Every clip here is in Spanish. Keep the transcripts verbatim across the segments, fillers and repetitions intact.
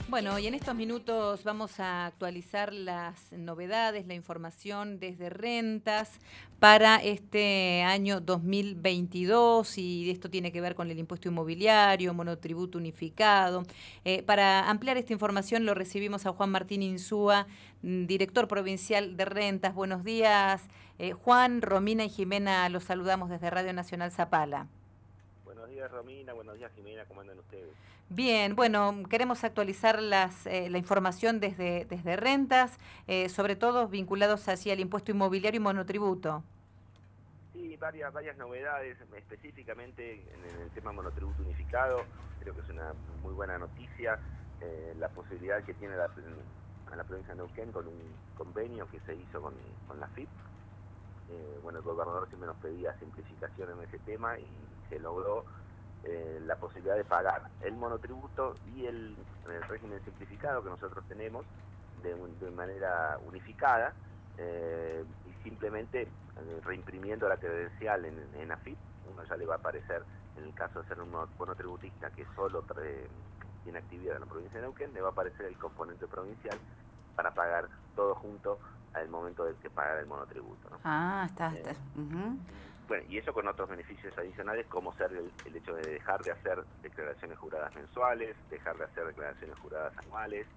Bueno, y en estos minutos vamos a actualizar las novedades, la información desde Rentas para este año dos mil veintidós, y esto tiene que ver con el impuesto inmobiliario, monotributo unificado. Eh, para ampliar esta información lo recibimos a Juan Martín Insúa, director provincial de Rentas. Buenos días, eh, Juan. Romina y Jimena los saludamos desde Radio Nacional Zapala. Buenos días, Romina. Buenos días, Jimena. ¿Cómo andan ustedes? Bien, bueno, queremos actualizar las, eh, la información desde, desde Rentas, eh, sobre todo vinculados hacia el impuesto inmobiliario y monotributo. Sí, varias, varias novedades, específicamente en el tema monotributo unificado. Creo que es una muy buena noticia eh, la posibilidad que tiene la, la provincia de Neuquén con un convenio que se hizo con, con la F I P. Eh, bueno, el gobernador siempre nos pedía simplificación en ese tema y se logró eh, la posibilidad de pagar el monotributo y el, el régimen simplificado que nosotros tenemos de, de manera unificada, eh, y simplemente eh, reimprimiendo la credencial en, en A F I P, uno ya le va a aparecer, en el caso de ser un monotributista que solo eh, tiene actividad en la provincia de Neuquén, le va a aparecer el componente provincial para pagar todo junto al momento del que pagar el monotributo, ¿no? Ah, está, está. Eh, Uh-huh. Bueno, y eso con otros beneficios adicionales, como ser el, el hecho de dejar de hacer declaraciones juradas mensuales, dejar de hacer declaraciones juradas anuales,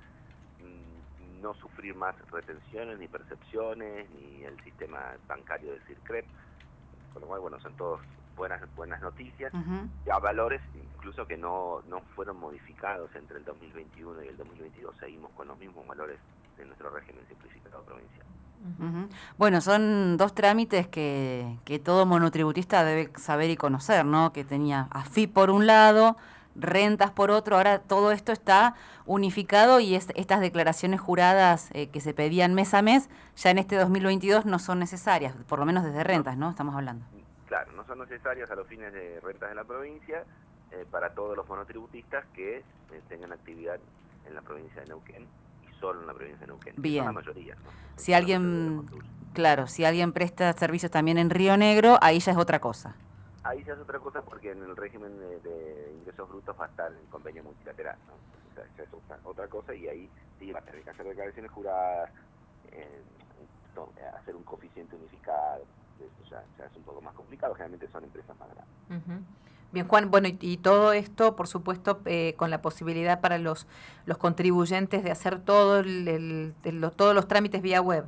mmm, no sufrir más retenciones, ni percepciones, ni el sistema bancario del CIRCREP, con lo cual, bueno, son todas buenas buenas noticias, Uh-huh. y a valores incluso que no, no fueron modificados entre el dos mil veintiuno y el dos mil veintidós, seguimos con los mismos valores de nuestro régimen simplificado provincial. Uh-huh. Bueno, son dos trámites que, que todo monotributista debe saber y conocer, ¿no? Que tenía A F I P por un lado, rentas por otro, ahora todo esto está unificado y es, estas declaraciones juradas eh, que se pedían mes a mes, ya en este dos mil veintidós no son necesarias, por lo menos desde rentas, ¿no? Estamos hablando. Claro, no son necesarias a los fines de rentas de la provincia eh, para todos los monotributistas que eh, tengan actividad en la provincia de Neuquén, solo en la provincia de Neuquén. Bien. Son la mayoría, ¿no? Si alguien, claro, si alguien presta servicios también en Río Negro, ahí ya es otra cosa. Ahí ya es otra cosa porque en el régimen de, de ingresos brutos va a estar el convenio multilateral, ¿no? O sea, ya es otra, otra cosa, y ahí sí va a tener que hacer declaraciones juradas, eh, hacer un coeficiente unificado. Eso ya, ya es un poco más complicado, generalmente son empresas más grandes. Uh-huh. Bien, Juan, bueno, y, y todo esto, por supuesto, eh, con la posibilidad para los, los contribuyentes de hacer todo el, el, el, todos los trámites vía web.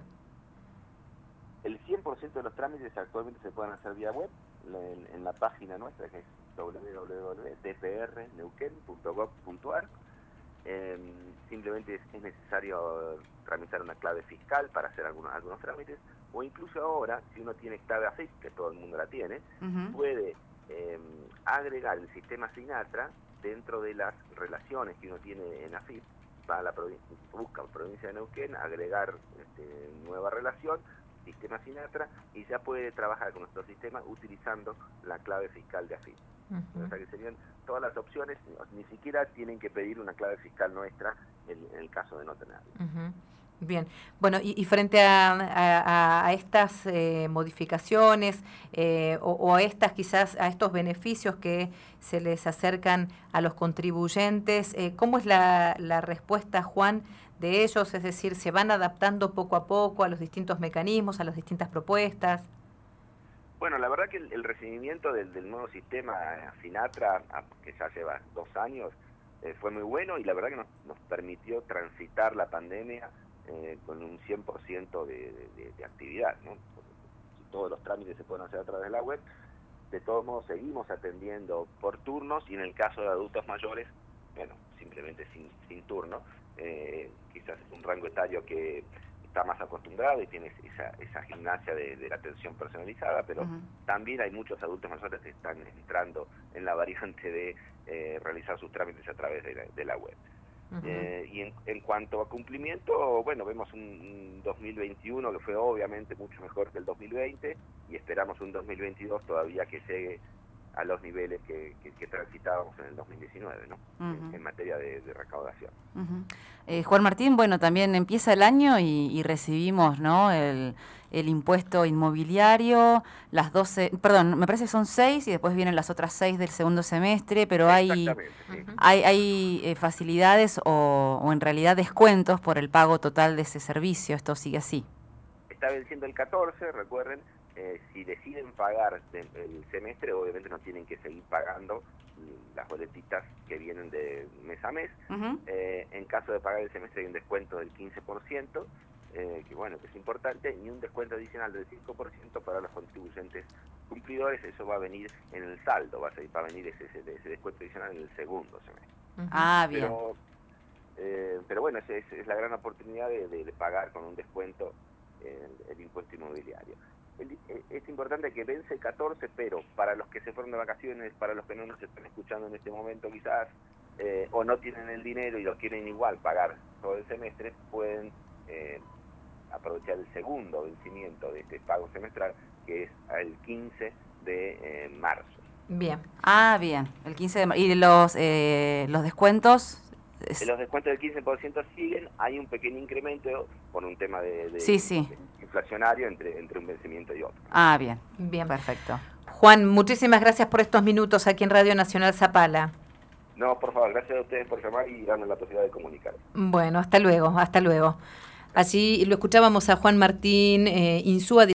El cien por ciento de los trámites actualmente se pueden hacer vía web, en, en la página nuestra, que es doble u doble u doble u punto d p r neuquén punto gov punto a r. Eh, simplemente es, es necesario tramitar una clave fiscal para hacer algunos, algunos trámites, o incluso ahora, si uno tiene clave A F I P, que todo el mundo la tiene, uh-huh. puede eh, agregar el sistema Sinatra dentro de las relaciones que uno tiene en A F I P, va a la provincia, busca provincia de Neuquén, agregar este, nueva relación, sistema Sinatra, y ya puede trabajar con nuestro sistema utilizando la clave fiscal de A F I P. Uh-huh. O sea que serían todas las opciones, ni siquiera tienen que pedir una clave fiscal nuestra en, en el caso de no tenerla. Uh-huh. Bien, bueno, y, y frente a, a, a estas eh, modificaciones eh, o, o a estas quizás a estos beneficios que se les acercan a los contribuyentes, eh, ¿cómo es la, la respuesta, Juan, de ellos? Es decir, ¿se van adaptando poco a poco a los distintos mecanismos, a las distintas propuestas? Bueno, la verdad que el, el recibimiento del, del nuevo sistema Sinatra, que ya lleva dos años, eh, fue muy bueno, y la verdad que nos, nos permitió transitar la pandemia eh, con un cien por ciento de, de, de actividad, ¿no? Si todos los trámites se pueden hacer a través de la web, de todos modos seguimos atendiendo por turnos, y en el caso de adultos mayores, bueno, simplemente sin, sin turno, eh, quizás es un rango etario que está más acostumbrado y tiene esa, esa gimnasia de, de la atención personalizada, pero uh-huh. también hay muchos adultos mayores que están entrando en la variante de eh, realizar sus trámites a través de la, de la web. Uh-huh. Eh, y en, en cuanto a cumplimiento, bueno, vemos un, un dos mil veintiuno que fue obviamente mucho mejor que el dos mil veinte, y esperamos un dos mil veintidós todavía que llegue a los niveles que, que, que transitábamos en el dos mil diecinueve, ¿no? Uh-huh. en, en materia de, de recaudación. Uh-huh. eh, Juan Martín, bueno, también empieza el año y, y recibimos, ¿no?, el, el impuesto inmobiliario, las doce, perdón, me parece que son seis y después vienen las otras seis del segundo semestre, pero hay, sí. hay, hay eh, facilidades o, o en realidad descuentos por el pago total de ese servicio. ¿Esto sigue así? Está venciendo el catorce, recuerden, eh, si deciden pagar de, el semestre, obviamente no tienen que seguir pagando las boletitas que vienen de mes a mes. Uh-huh. eh, en caso de pagar el semestre hay un descuento del quince por ciento, eh, que bueno, que es importante, y un descuento adicional del cinco por ciento para los contribuyentes cumplidores. Eso va a venir en el saldo, va a, ser, va a venir ese, ese, ese descuento adicional en el segundo semestre. Uh-huh. Ah, bien. Pero, eh, pero bueno, es, es, es la gran oportunidad de, de, de pagar con un descuento el, el impuesto inmobiliario. El, es importante que vence el catorce, pero para los que se fueron de vacaciones, para los que no nos están escuchando en este momento quizás, eh, o no tienen el dinero y lo quieren igual pagar todo el semestre, pueden eh, aprovechar el segundo vencimiento de este pago semestral, que es el quince de eh, marzo. Bien. Ah, bien, el quince de marzo. ¿Y los, eh, los descuentos? Es... Los descuentos del quince por ciento siguen, hay un pequeño incremento por un tema de, de, sí, sí. de inflacionario entre, entre un vencimiento y otro. Ah, bien, bien, perfecto. Juan, muchísimas gracias por estos minutos aquí en Radio Nacional Zapala. No, por favor, gracias a ustedes por llamar y darnos la posibilidad de comunicar. Bueno, hasta luego, hasta luego. Allí lo escuchábamos a Juan Martín eh, Insúa,